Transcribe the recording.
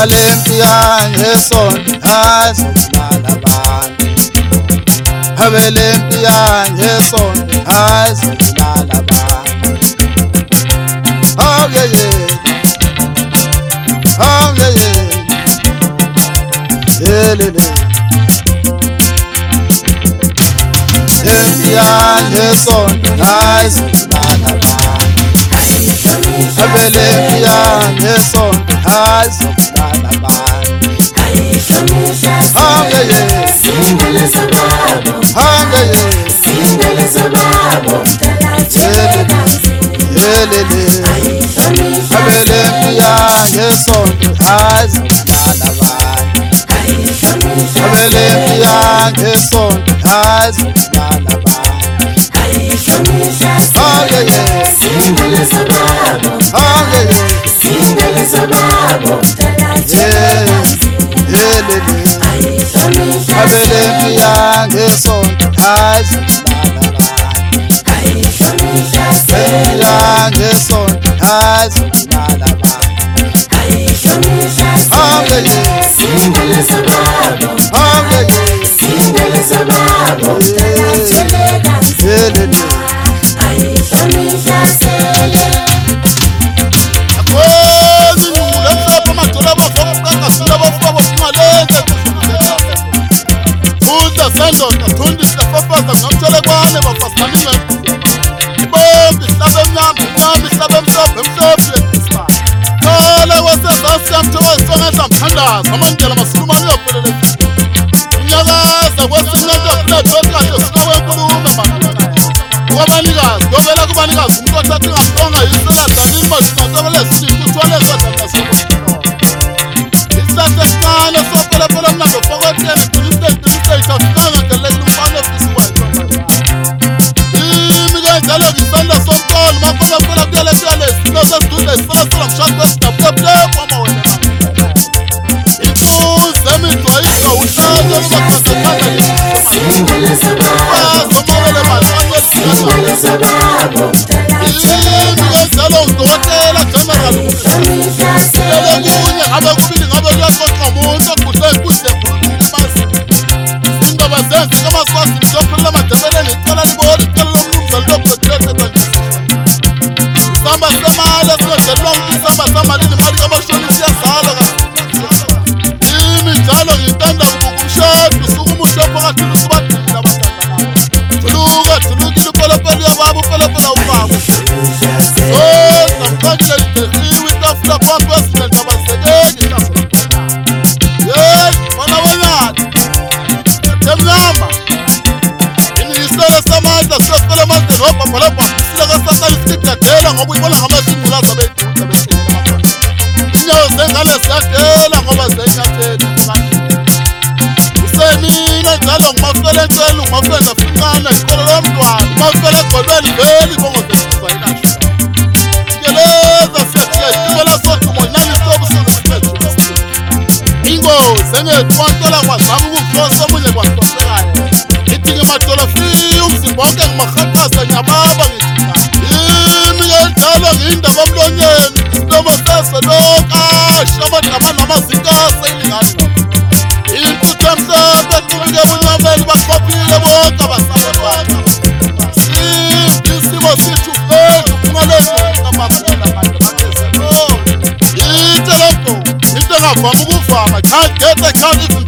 lempi yangesonto ayizobulala abantu. Habe lempi yangesonto ayizobulala abantu. Oh yeah yeah, oh yeah yeah, lele. Lempi yangesonto ayizobulala abantu. Habe lempi yangesonto ayizobulala abantu. Oh yeah yeah, Singele sababo, oh yeah yeah, singele sababo, lele. Habe lempi yangesonto ayizobulala abantu. Habe lempi yangesonto ayizobulala abantu. Oh yeah yeah, singele sababo, oh yeah yeah, singele sababo, lele. Habe lempi yangesonto ayizobulala abantu. Lempi yangesonto ayizobulala abantu. Oh yeah yeah, singele sababo, oh yeah yeah, singele sababo, lele. Amandla masifumane yaphelele. Unyakaza kwesinqondo kunedoka sikawe nkulume manje. Kwabanikazi, ngobela kubanikazi umuntu othatha ingasonga yisela zanini masithatha lesinto uthwale kwasangasona. Isathe sincane sophela phela mnando phokotela izinto isafanga ngelele umfana ofisi wakhe. Imike njalo ngisanda sonkolo maphela phela kuyale kuyale sinoze sidule sifela sifela mshado wesidabu mama wena. singele sababo, singele sababo, Can't get the